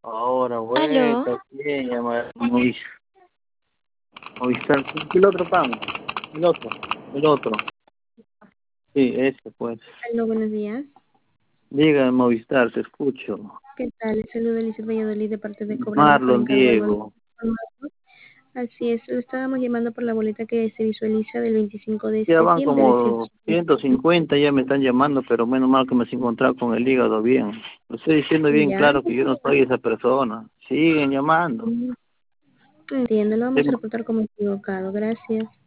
Ahora Aló, vuelta, bien, llamar Movistar. ¿El otro pan? El otro. Sí, ese pues. aló, buenos días. Diga Movistar, te escucho. ¿Qué tal? Les saluda Lizeth Valladolid de parte de Cobramos por Marlon encargo del Banco Diego. Informativo. Así es, lo estábamos llamando por la boleta que se visualiza del 25 de Ya van septiembre de como 150, ya me están llamando, pero menos mal que me has encontrado con el hígado bien. Lo estoy diciendo bien ¿Ya? claro que yo no soy esa persona. Siguen llamando. Entiendo, lo vamos a Tengo- reportar como equivocado. Gracias.